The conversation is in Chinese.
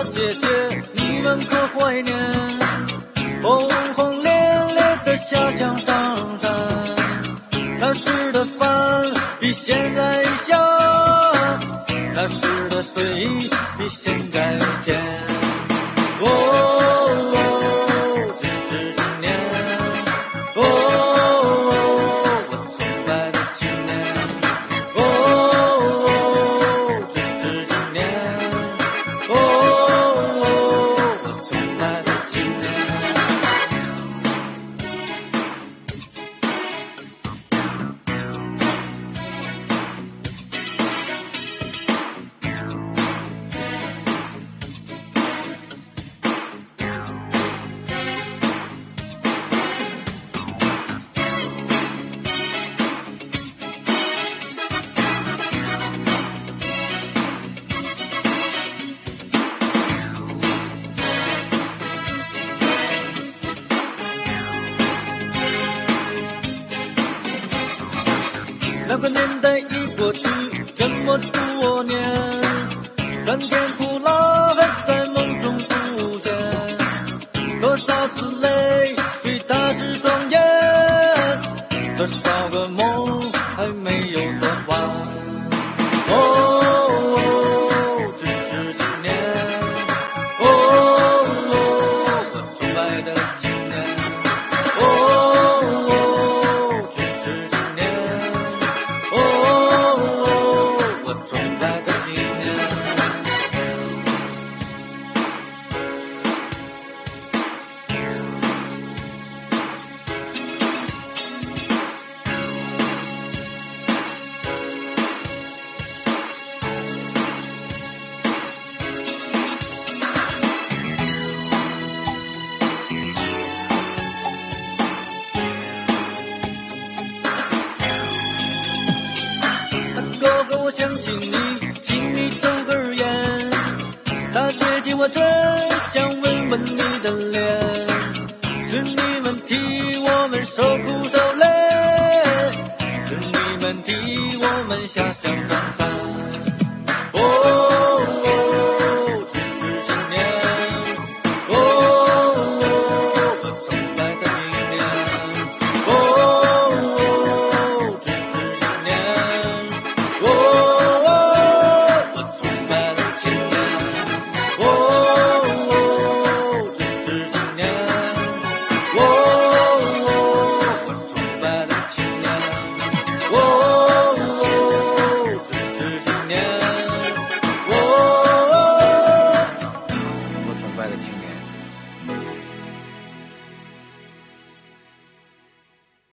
姐姐，你们可怀念红红烈烈的下乡上山？那时的饭比现在香，那时的水比现在甜。哦哦，只是想念。哦哦，我崇拜的青年。哦哦，只是想念。哦哦，我崇拜的青年。那个年代已过去这么多年，酸甜苦辣还在梦中浮现，多少次泪水打湿双眼，多少个梦还没有做完。哦哦，只是想念。哦哦，我崇拜的青年。哦哦，只是想念。哦哦，我崇拜的青年。哥哥，我想请你，请你抽根烟。大姐姐，我真想吻吻你的脸，是你们替我们受苦受累，是你们替我们下乡上山。哦。